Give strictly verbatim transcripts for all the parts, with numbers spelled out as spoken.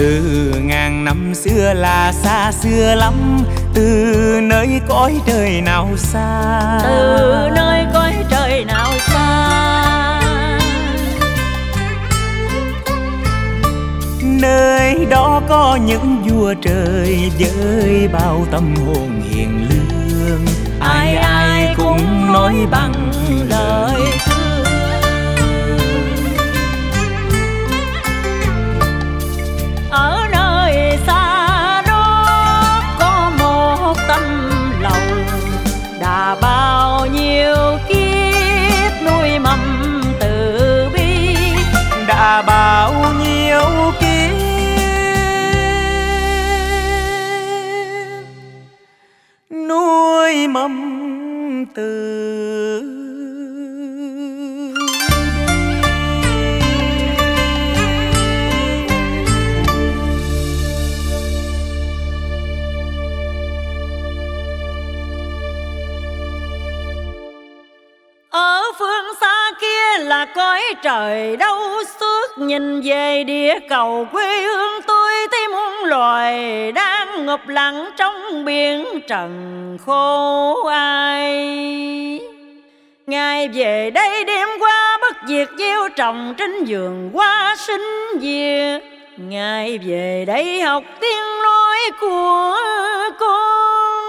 từ ngàn năm xưa là xa xưa lắm, từ nơi cõi trời nào xa, từ nơi cõi trời nào xa. Nơi đó có những vua trời với bao tâm hồn hiền lương, ai ai cũng nói bằng lời thương. Ở nơi xa đó có một tấm lòng đã bao nhiêu kiếp nuôi mầm từ bi, đã bao nhiêu kiếp nuôi mầm từ ở phương xa kia là cõi trời đâu xước, nhìn về địa cầu quê hương tôi thấy muôn loài đang ngập lặng trong biển trần khô ai. Ngài về đây đêm qua bất diệt gieo trồng trên vườn hoa sinh diệt, Ngài về đây học tiếng nói của con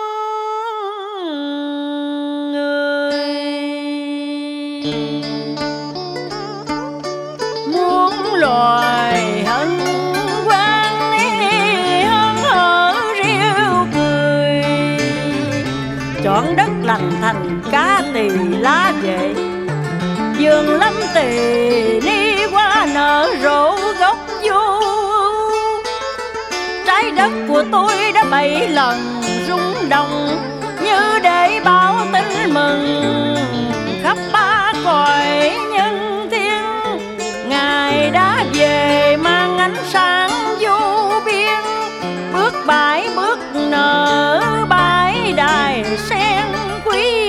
người. Muôn loài hân hoan hân hở reo cười, chọn đất lành thành cá tỳ lá về, vườn lâm tỳ ni hoa nở rộ gốc vô. Trái đất của tôi đã bảy lần rung động, như để báo tin mừng khắp ba cõi nhân thiên. Ngài đã về mang ánh sáng vô biên, bước bãi bước nở bãi đài sen quý.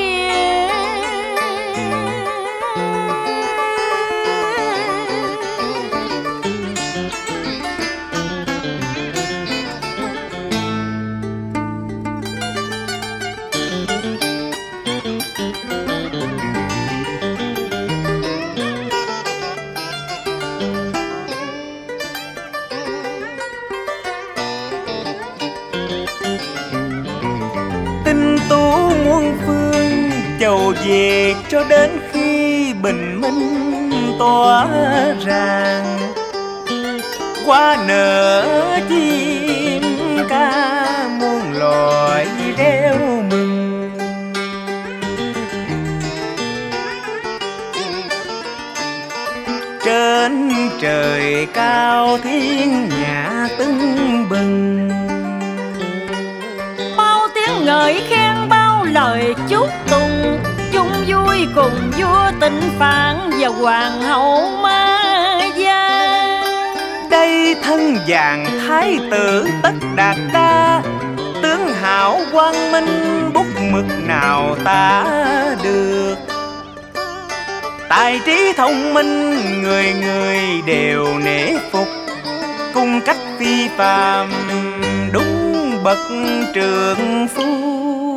Chầu về cho đến khi bình minh tỏa ràng, hoa nở chim ca muôn loài reo mừng. Trên trời cao thiên nhạc tưng bừng, bao tiếng ngợi khen bao lời chúc tụng, chung vui cùng vua Tịnh Phạn và hoàng hậu Ma Gia. Đây thân vàng thái tử Tất Đạt Đa, tướng hảo quang minh bút mực nào tả được. Tài trí thông minh người người đều nể phục, cung cách phi phàm đúng bậc trượng phu.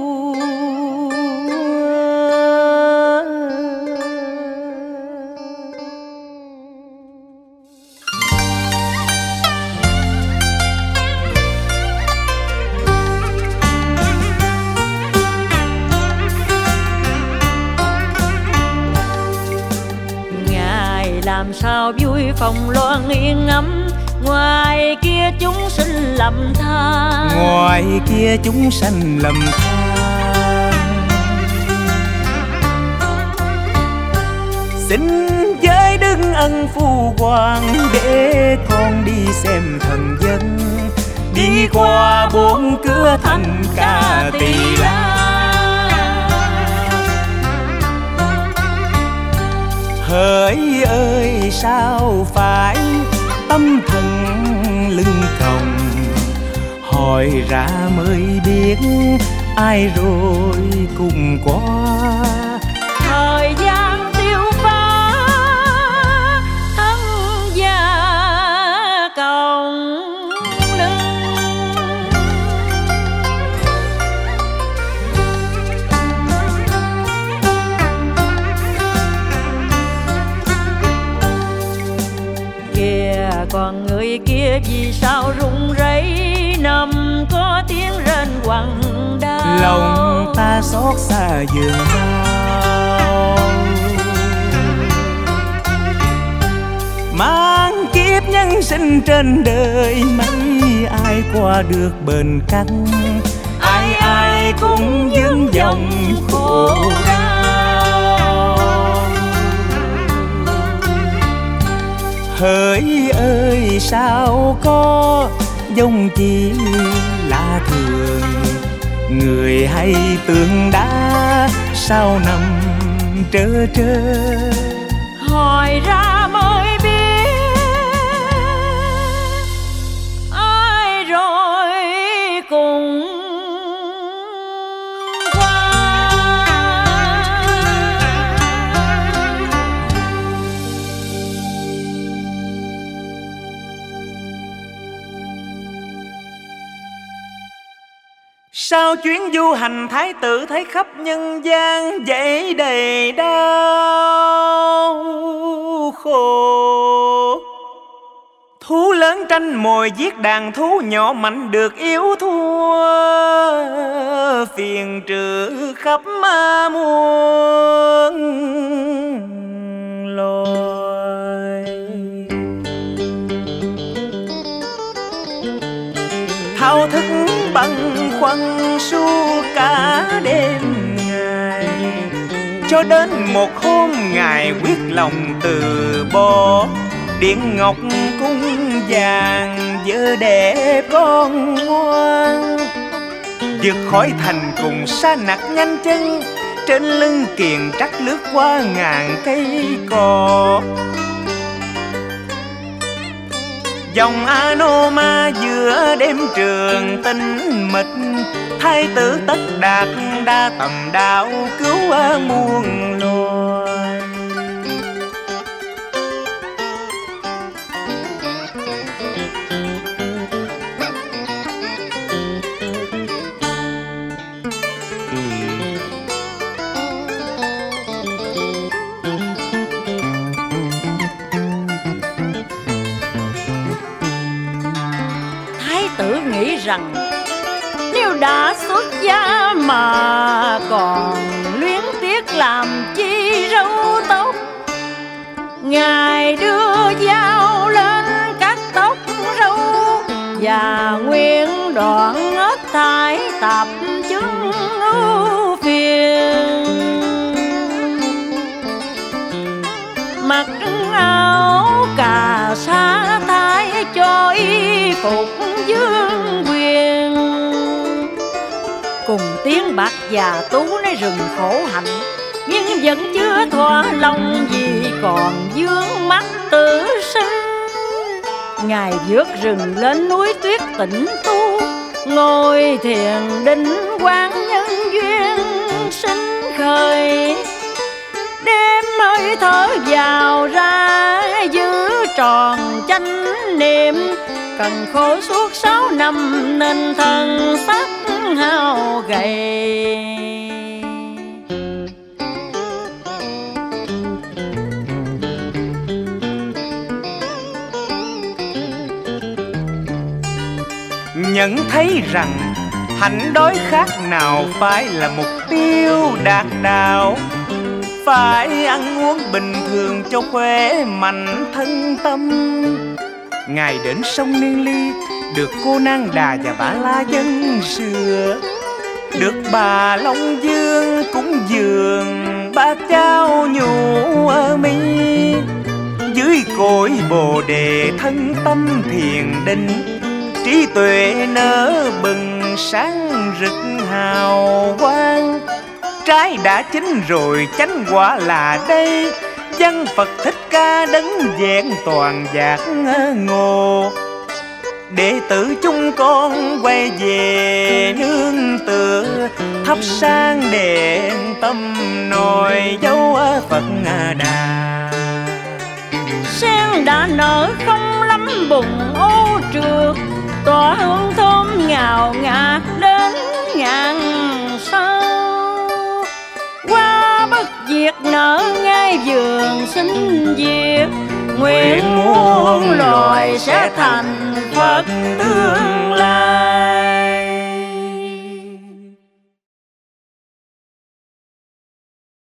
Làm sao vui phòng loan yên ấm, ngoài kia chúng sinh lầm than, ngoài kia chúng sanh lầm than. Xin với đức ân phu hoàng để con đi xem thần dân, đi qua bốn cửa thành Ca Tỳ La. Hỡi ơi sao phải tâm thần lưng còng, hỏi ra mới biết ai rồi cùng qua. Thời gian tiêu phá thân gia cộng, kia vì sao rung rẩy nằm có tiếng rên quặn đau. Lòng ta xót xa dường bao, mang kiếp nhân sinh trên đời mấy ai qua được bền cách, ai ai cũng vướng dòng khổ đau. Hỡi ơi sao có dông chỉ lạ thường, người hay tượng đá sao nằm trơ trơ. Hỏi ra mới biết ai rồi cùng qua. Sao chuyến du hành thái tử thấy khắp nhân gian dậy đầy đau khổ. Thú lớn tranh mồi giết đàn thú nhỏ mạnh được yếu thua, phiền trừ khắp ma muôn loài. Thao thức băn khoăn suốt cả đêm ngày, cho đến một hôm ngài quyết lòng từ bỏ. Điện ngọc cung vàng vợ đẹp con ngoan, vượt khỏi thành cùng sa nặc nhanh chân, trên lưng kiền trắc lướt qua ngàn cây cỏ. Dòng Anoma giữa đêm trường tinh mịch, thái tử Tất Đạt đa tầm đạo cứu muôn loài. Tử nghĩ rằng nếu đã xuất gia mà còn luyến tiếc làm chi râu tóc, ngài đưa dao lên cắt tóc râu và nguyện đoạn hết thải tạp chứng ưu phiền. Mặc áo cà sa thái cho y phục vương quyền, cùng tiếng bạc già tú nói rừng khổ hạnh, nhưng vẫn chưa thỏa lòng vì còn vương mắt tử sinh. Ngài vượt rừng lên núi tuyết tĩnh tu, ngồi thiền định quán nhân duyên sinh khởi. Đêm hơi thở vào ra giữ tròn chánh niệm, cần khổ suốt sáu năm nên thân xác hao gầy. Nhận thấy rằng hạnh đói khát nào phải là mục tiêu đạt đạo, phải ăn uống bình thường cho khỏe mạnh thân tâm. Ngài đến sông Niên Ly được cô Nang Đà và Bà La dân sửa, được bà Long Dương cúng dường bát cháo nhũ ở mi. Dưới cội Bồ Đề thân tâm thiền định, trí tuệ nở bừng sáng rực hào quang. Trái đã chín rồi chánh quả là đây, văn Phật Thích Ca đấng vẹn toàn giác ngộ. Đệ tử chúng con quay về nương tựa, thắp sáng đèn tâm nồi dấu Phật Đà. Sen đã nở không lắm bụng ô trượt, tỏa hương thơm ngào ngạt đến ngàn sao. Qua bất diệt nở ngay vườn sinh diệt, nguyện muôn loài sẽ thành Phật tương